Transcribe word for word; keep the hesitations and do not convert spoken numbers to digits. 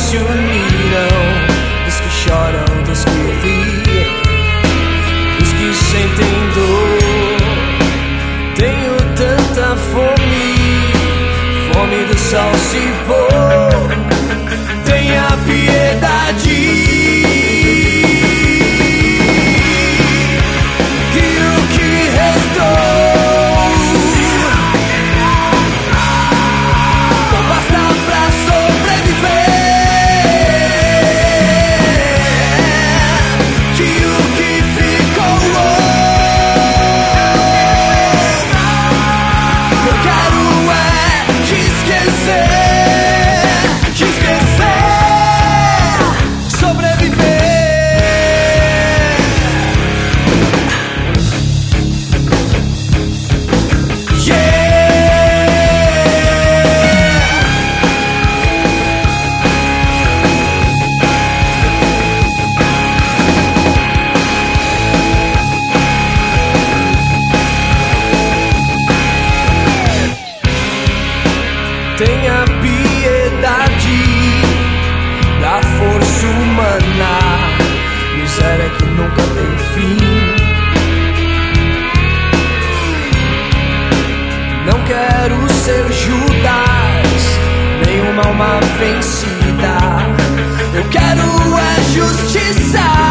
se uniram, dos que choram, dos que riem, dos que sentem dor. Tenho tanta fome, fome do sol se pôr. Tenha piedade, tenha piedade da força humana, miséria que nunca tem fim. Não quero ser Judas, nem uma alma vencida. Eu quero é justiça.